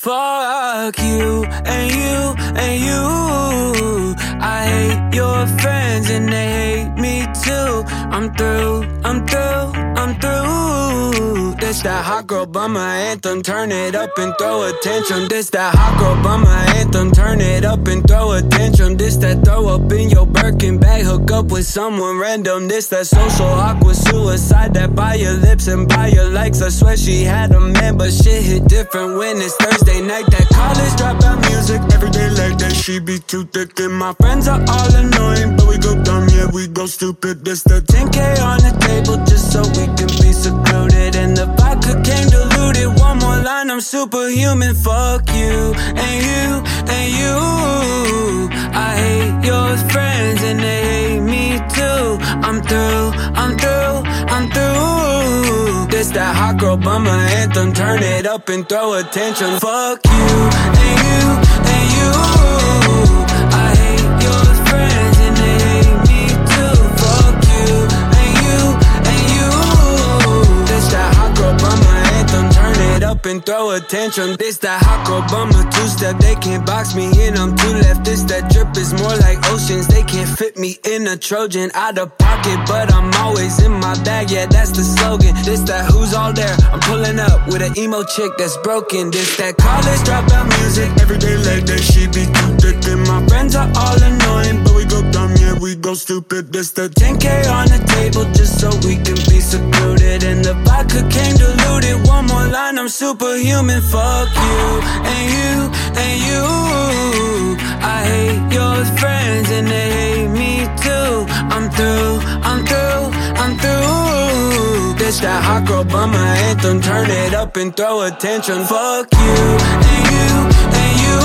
Fuck you and you and you. I hate your friends and they hate me too. I'm through, I'm through, I'm through. This that hot girl bummer anthem, turn it up and throw a tantrum. This that hot girl bummer anthem, turn it up and throw a tantrum. This that throw up in your Birkin bag, hook up with someone random. This that social awkward suicide that buy your lips and buy your likes. I swear she had a man, but shit hit different when it's Thursday night. That college dropout music, everyday like that. She be too thick and my friends are all annoying, but we go dumb, yeah, we go stupid. This the 10K on the table just so we can be secluded, and the vodka came diluted. One more line, I'm superhuman. Fuck you and you and you. I hate your friends and they hate me too. I'm through, I'm through, I'm through. This that hot girl bummer anthem, turn it up and throw a tantrum. Fuck you and you and you. I hate your friends and they hate me too. Fuck you and you and you. This that hot girl bummer anthem, turn it up and throw a tantrum. This that hot girl bummer two-step, they can't box me in, I'm too left. This that drip is more like oceans, they can't fit me in a Trojan. Out of pocket, but I'm always in my bag, yeah, that's the slogan. This that who's all there, I'm pulling up with an emo chick that's broken. This that college dropout music, everyday like that. She be too thick and my friends are all annoying, but we go dumb, yeah, we go stupid. This the 10K on the table just so we can be secluded, and the vodka came diluted. One more line, I'm superhuman. Fuck you and you and you. I hate your friends and they hate me too. I'm through, I'm through, I'm through. This that hot girl bummer anthem, turn it up and throw a tantrum. Fuck you and you and you.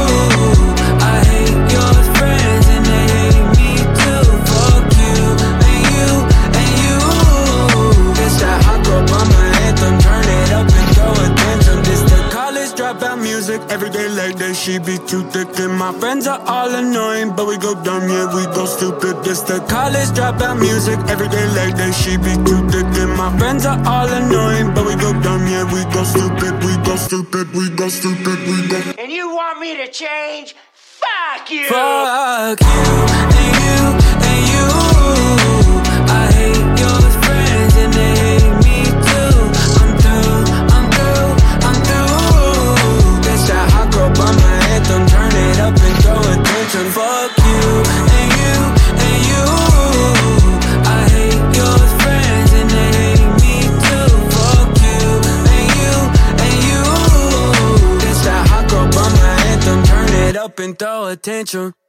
I hate your friends and they hate me too. Fuck you and you and you. This that hot girl bummer anthem, turn it up and throw a tantrum. This the college dropout music, everyday like that. She be too thick and my friends are all annoying, but we go dumb, yeah, we go stupid. This the college dropout music, everyday like that. She be too thick and my friends are all annoying, but we go dumb, yeah, we go stupid. We go stupid, we go stupid, we go. And you want me to change? Fuck you! Fuck you and you and you. I hate your friends and they hate me too. I'm through, I'm through, I'm through. This that hot girl bummer anthem, turn it up and throw a tantrum. Fuck you and you and you. I hate your friends and they hate me too. Fuck you and you and you. This that hot girl bummer anthem, turn it up and throw a tantrum.